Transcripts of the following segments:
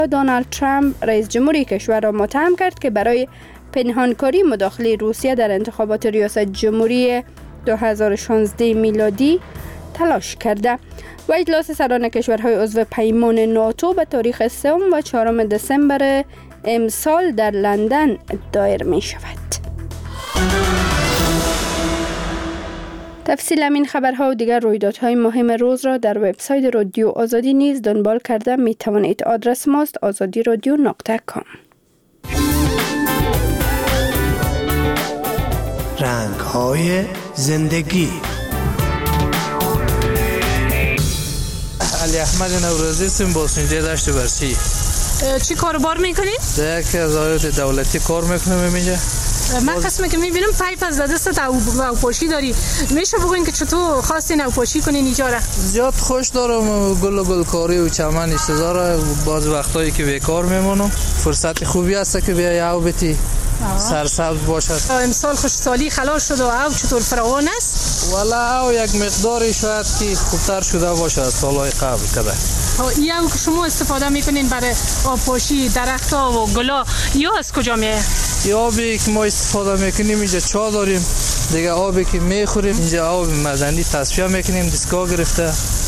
دونالد ترامپ رئیس جمهوری کشور را متهم کرد که برای پنهانکاری مداخله روسیه در انتخابات ریاست جمهوری 2016 میلادی تلاش کرده و اجلاس سران کشورهای عضو پیمان ناتو به تاریخ 3 و 4 دسامبر امسال در لندن دایر می شود. تفصیل این خبرها و دیگر رویدادهای مهم روز را در وبسایت رادیو آزادی نیز دنبال کرده می توانید. آدرس ماست azadiradio.com. رنگ‌های زندگی. علی احمد نوروزی سیم باسنجه داشت برچی. چی کاروبار میکنید؟ در یکی از ادارات دولتی کار میکنم اینجا. من قسمی که میبینم پایپ از دستت او پاشی داری. میشه بگوین که چطور خواستین او پاشی کنین اینجا را؟ زیاد خوش دارم گل و گلکاری و چمن اشتزار. باز وقتایی که بیکار میمونم فرصت خوبی است که بیای او بتی سرسبز باشد. امسال خوشسالی خلاص شد و او چطور فراوان است؟ والا او یک مقداری شاید که خوبتر شده باشه از سالهای قبل کده. این او که شما استفاده میکنین برای آب پاشی درخت‌ها و گلا یا از کجا میه؟ یا آبی که ما استفاده میکنیم اینجا چا داریم، دیگه آبی که میخوریم اینجا آب معدنی تصفیه میکنیم دستگاه گرفته.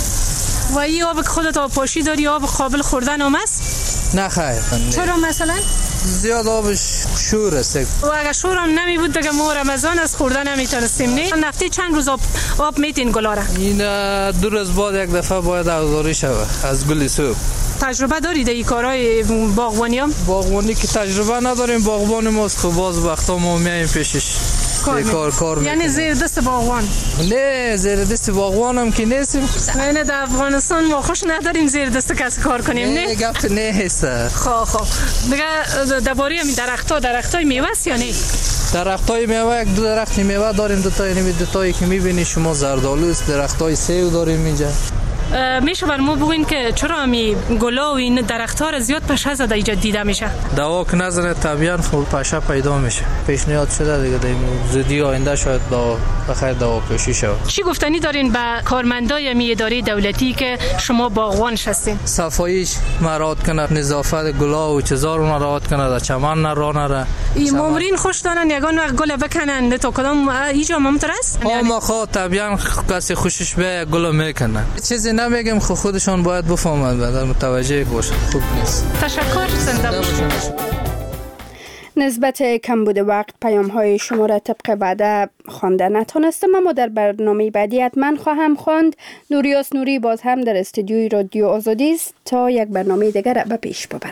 و این آب که خودت آب پاشی داری آب قابل خوردن هم است؟ نه خیر. چرا مثلا؟ زیاد آبش شور است. و اگر شور هم نمی بود دیگه ما رمضان از خوردن نمیتونستیم نه؟ نفتی چند روز آب میتین گلا را؟ این 2 روز بعد یک دفعه باید آبداری شود از گل سرخ. تجربه دارید این کارهای باغبانی هم؟ باغبانی که تجربه نداریم، باغبان ماست که باز وقتا ما میایم پیشش کار یعنی زیر دست باغبان؟ نه زیر دست باغبان هم که نیستیم. نه در افغانستان ما خوش نداریم زیر دست کسی کار کنیم نه؟ گفت نه هست. خب دیگه درباره همین درختای میوه است یا نه؟ درختای میوه یک 2 درخت میوه داریم، دو تایی که میبینی شما زردآلو است. درختای سیب داریم اینجا. میشه بر ما بگوین که چرا همی گلا و این درخت‌ها را زیاد پشه زده اینجا دیده میشه؟ دوا که نزنه طبیعاً خود پشه پیدا میشه. پیشنهاد شده دیگه زودی آینده شاید بخیر دوا پوشی شود. چی گفتنی دارین به کارمندای همی اداره دولتی که شما باغبان هستین؟ صفاییش مراعات کنه، نظافت گلا و چیزا رو مراعات کنه، در چمن نرانه. این مامورین خوش دارن یگان وقت گل بکنن تو کدام اینجا ممتر است؟ ما خود طبیعاً کسی خوشش به گل میکنه. چیزی نمیگم خودشون باید بفهمن بعد متوجه باشن. خوب نیست. تشکر. زنده باشین. نسبت کمبود وقت پیام‌های شما را طبق وعده خوانده نتونستم، اما در برنامه بعدی حتما خواهم خواند. نوریاس نوری باز هم در استودیوی رادیو آزادی است تا یک برنامه دیگر را به پیش ببرد.